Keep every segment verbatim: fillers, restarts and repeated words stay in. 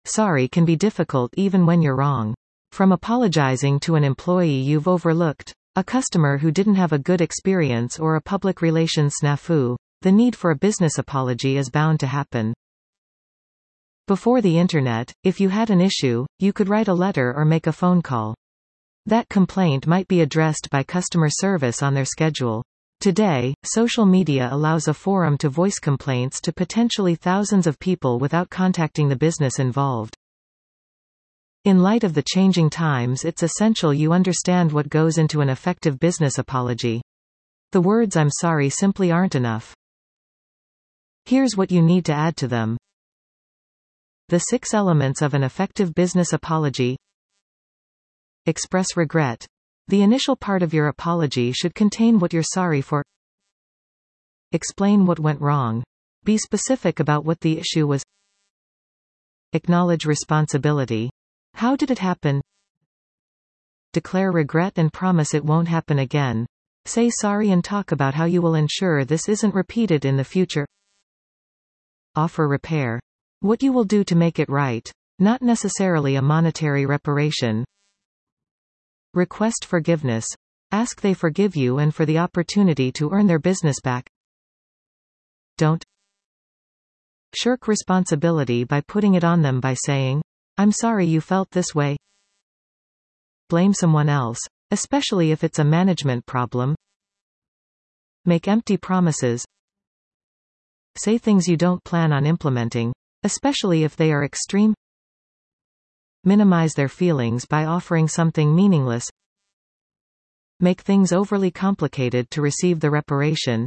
sorry can be difficult even when you're wrong. From apologizing to an employee you've overlooked, a customer who didn't have a good experience, or a public relations snafu, the need for a business apology is bound to happen. Before the internet, if you had an issue, you could write a letter or make a phone call. That complaint might be addressed by customer service on their schedule. Today, social media allows a forum to voice complaints to potentially thousands of people without contacting the business involved. In light of the changing times, it's essential you understand what goes into an effective business apology. The words "I'm sorry" simply aren't enough. Here's what you need to add to them. The six elements of an effective business apology. Express regret. The initial part of your apology should contain what you're sorry for. Explain what went wrong. Be specific about what the issue was. Acknowledge responsibility. How did it happen? Declare regret and promise it won't happen again. Say sorry and talk about how you will ensure this isn't repeated in the future. Offer repair. What you will do to make it right. Not necessarily a monetary reparation. Request forgiveness. Ask they forgive you and for the opportunity to earn their business back. Don't shirk responsibility by putting it on them by saying, "I'm sorry you felt this way." Blame someone else, especially if it's a management problem. Make empty promises. Say things you don't plan on implementing, especially if they are extreme. Minimize their feelings by offering something meaningless. Make things overly complicated to receive the reparation.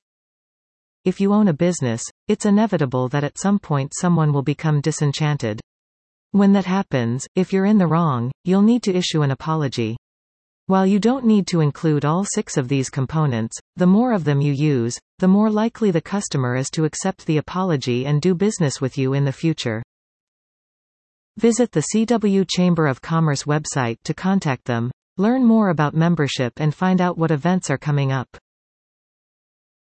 If you own a business, it's inevitable that at some point someone will become disenchanted. When that happens, if you're in the wrong, you'll need to issue an apology. While you don't need to include all six of these components, the more of them you use, the more likely the customer is to accept the apology and do business with you in the future. Visit the C W Chamber of Commerce website to contact them. Learn more about membership and find out what events are coming up.